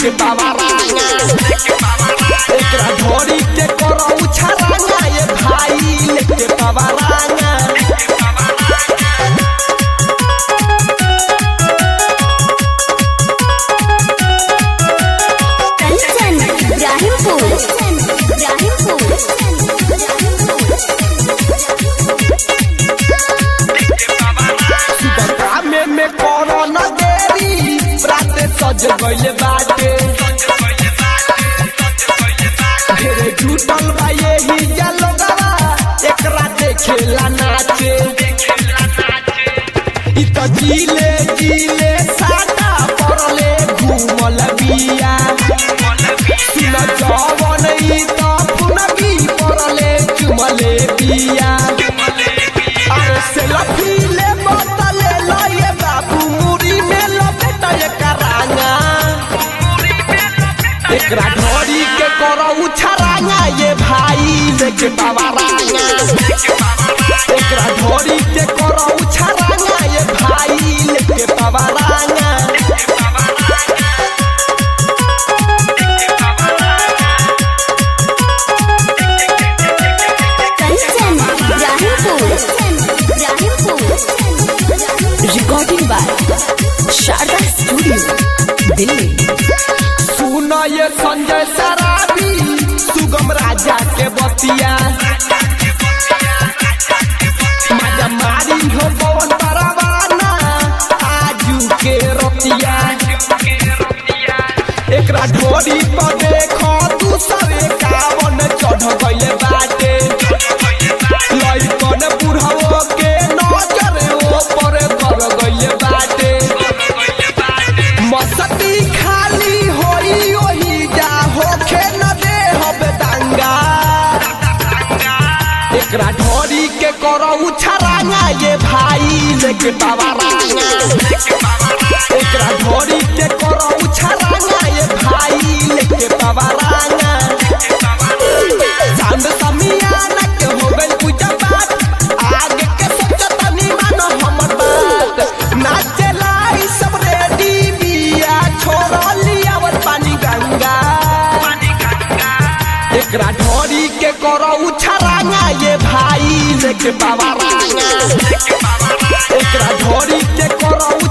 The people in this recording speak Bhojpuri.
लेके बाबा रांगा एकरा ढोरी के करऊ छरांगा ये भाई लेके बाबा रांगा सज गइले बाटे ढेरे झूठल बा यही जलवा एकरा देखेला नाचे इ त जिले जिले साटा परले घूमल बिया सुन जवन इ त पुनगी परले चुमले बिया अरे से लफीले बतले लये बाबू मुरी में लपेटा एकरा ढोरी के करऊ छरांगा ये भाई लेके बाबा रांगा एकरा ढोरी के करऊ छरांगा ये भाई लेके बाबा रांगा recording by Sharda studio Delhi. सुन ये संजय सराबी सुगम राजा के बतिया मजा मारी हो पवन परवाना आजू के रतिया एकरा ढोरी पर देखो दूसरे कावन चढ़ गइले बाटे लइकन बुढ़ाओ के नजर ऊपर कर गइले बाटे मस्ती खाली होई ओही जा होखे न दे हब दंगा एकरा ढोरी के करऊ छरांगा ये भाई लेके बाबा रांगा एकरा ढोरी के करऊ छरांगा ये भाई लेके बाबा रांगा चांद समियाना के हो गइल पूजा बात आगे के सोचत नी मानो हमर बात नाचेला ई सब रेडी बिया छोड़ली और पानी गंगा एकरा ढोरी के करऊ छरांगा ये भाई लेके बाबा रांगा एकरा ढोरी के करऊ